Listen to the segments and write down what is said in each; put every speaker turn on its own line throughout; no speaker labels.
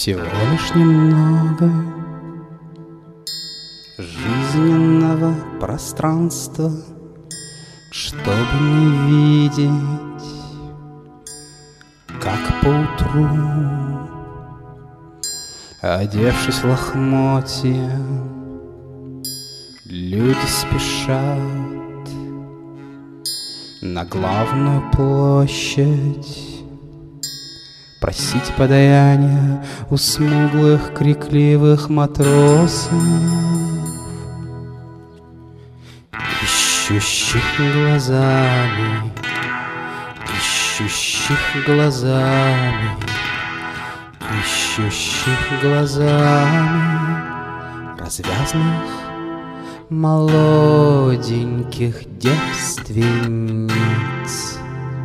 Всего лишь немного жизненного пространства, чтобы не видеть, как поутру, одевшись в лохмотья, люди спешат на главную площадь просить подаяния у смуглых крикливых матросов, ищущих глазами, ищущих глазами, ищущих глазами развязных молоденьких девственниц.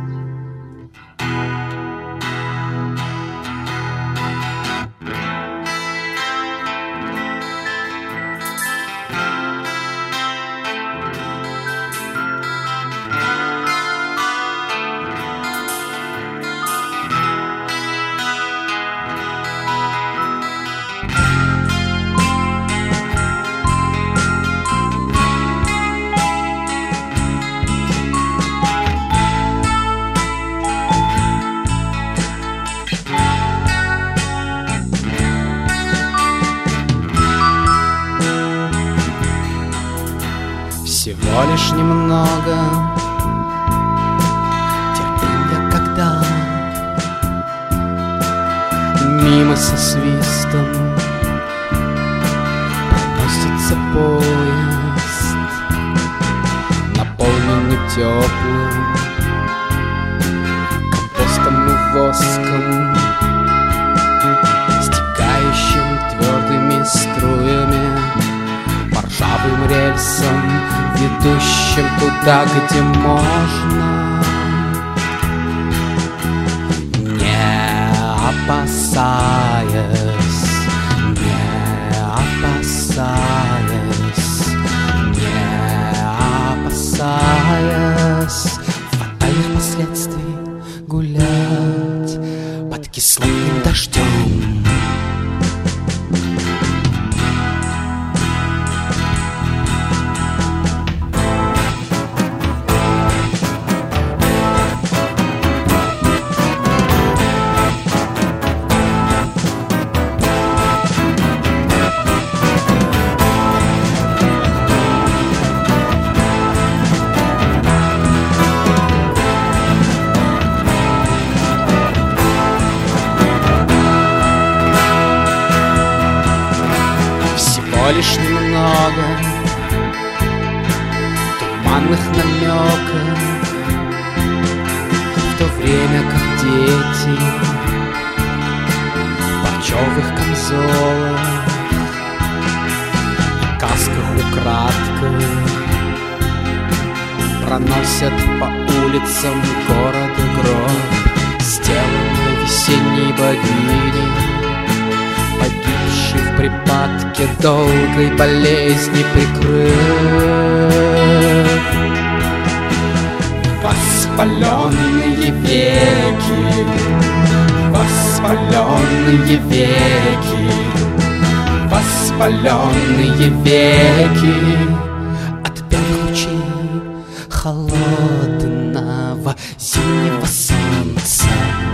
Всего лишь немного терпения, когда мимо со свистом проносится поезд, наполненный теплым компостом и воском, стекающим твердыми струями по ржавым рельсам, ведущим туда, где можно, не опасаясь, не опасаясь, не опасаясь фатальных последствий, гулять под кислотным дождем. Лишь немного туманных намеков, в то время как дети в парчевых камзолах и касках украдкой проносят по улицам города гроб, сделанный весенней богиней, погибший в припадке долгой болезни прикрыт. Воспаленные веки, воспаленные веки, воспаленные веки от первых лучей холодного зимнего солнца.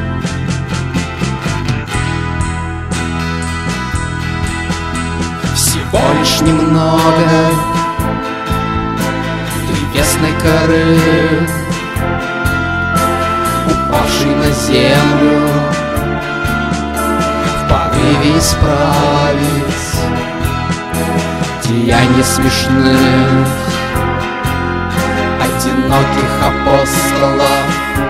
Всего лишь немного древесной коры, упавшей на землю в порыве исправить деяния смешных одиноких апостолов.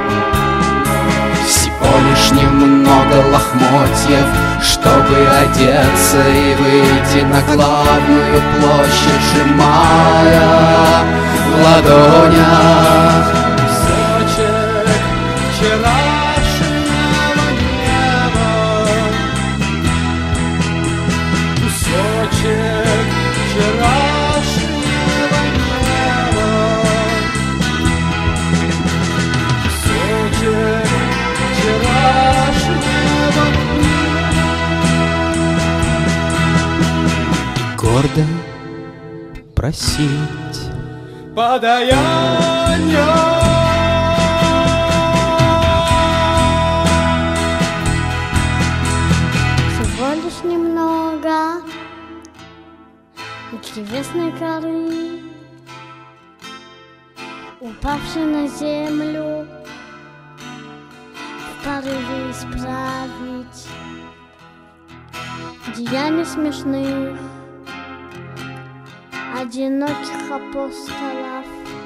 Всего лишь немного лохмотьев, чтобы одеться и выйти на главную площадь, сжимая в ладонях кусочек вчерашнего неба, кусочек вчерашнего неба, кусочек вчерашнего неба. просить
подаяние.
Всего лишь немного древесной коры, упавшей на землю в порыве исправить деяния смешных одиноких апостолов.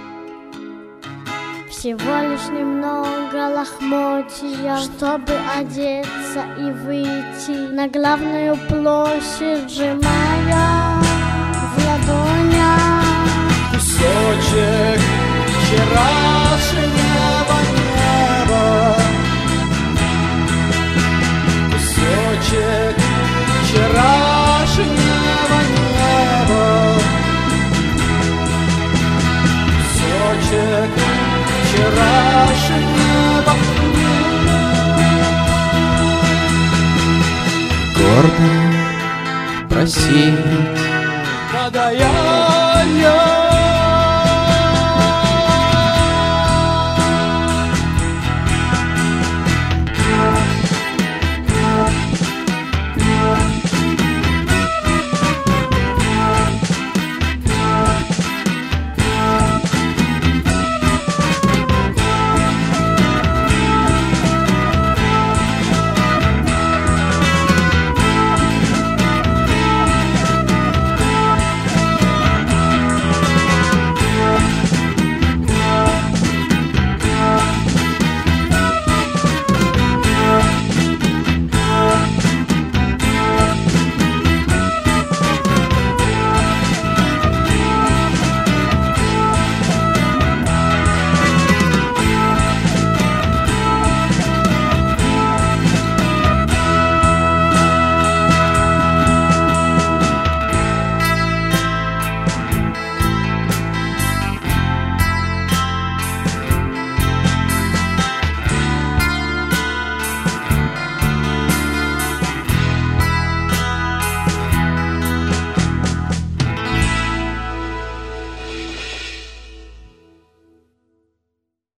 Всего лишь немного лохмотья, чтобы одеться и выйти на главную площадь, сжимая в ладонях
Кусочек вчерашнего неба, кусочек вчерашнего неба, кусочек вчерашнего неба.
гордо просить
Подаяние.